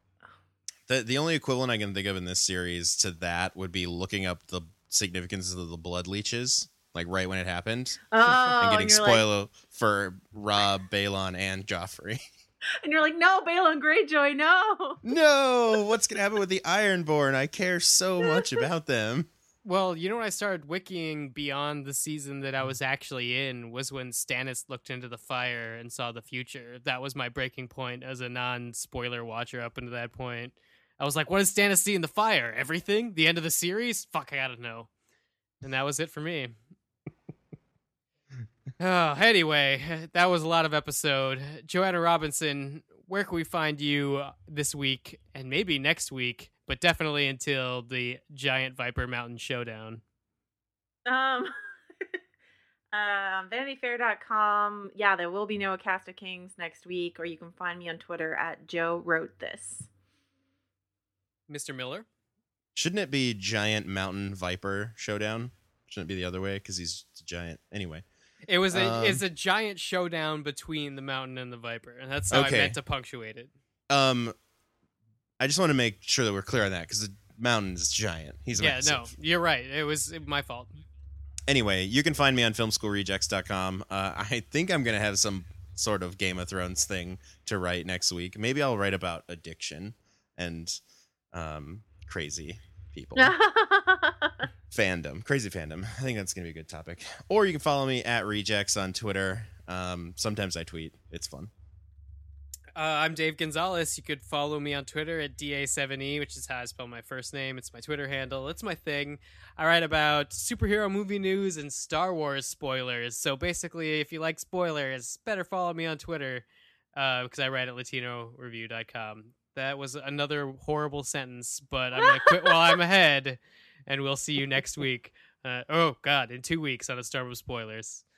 S4: the only equivalent I can think of in this series to that would be looking up the significance of the blood leeches, like right when it happened, and getting spoiled for Robb, Balon, and Joffrey.
S3: And you're like, no, Balon Greyjoy, no.
S4: No, what's gonna happen with the Ironborn? I care so much about them.
S1: Well, you know, when I started wikiing beyond the season that I was actually in was when Stannis looked into the fire and saw the future. That was my breaking point as a non-spoiler watcher up until that point. I was like, what does Stannis see in the fire? Everything? The end of the series? Fuck, I gotta know. And that was it for me. Oh, anyway, that was a lot of episode. Joanna Robinson, where can we find you this week and maybe next week, but definitely until the Giant Viper Mountain Showdown?
S3: VanityFair.com. Yeah, there will be no Cast of Kings next week, or you can find me on Twitter at Joe Wrote This.
S1: Mr. Miller?
S4: Shouldn't it be Giant Mountain Viper Showdown? Shouldn't it be the other way because he's a giant? Anyway.
S1: It's a giant showdown between the mountain and the viper, and that's how I meant to punctuate it.
S4: I just want to make sure that we're clear on that, because the mountain is giant. He's massive.
S1: No, you're right. It was my fault.
S4: Anyway, you can find me on filmschoolrejects.com. I think I'm going to have some sort of Game of Thrones thing to write next week. Maybe I'll write about addiction and crazy people. Crazy fandom. I think that's going to be a good topic. Or you can follow me at Rejects on Twitter. Sometimes I tweet. It's fun.
S1: I'm Dave Gonzalez. You could follow me on Twitter at DA7E, which is how I spell my first name. It's my Twitter handle. It's my thing. I write about superhero movie news and Star Wars spoilers. So basically, if you like spoilers, better follow me on Twitter, because I write at LatinoReview.com. That was another horrible sentence, but I'm going to quit while I'm ahead. And we'll see you next week. In 2 weeks on a Star Wars Spoilers.